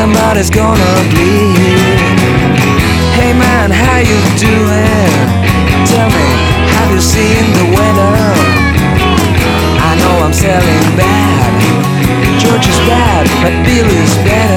somebody's gonna bleed. Hey man, how you doing? Tell me, have you seen the weather? I know I'm selling bad. George is bad, but Bill is better.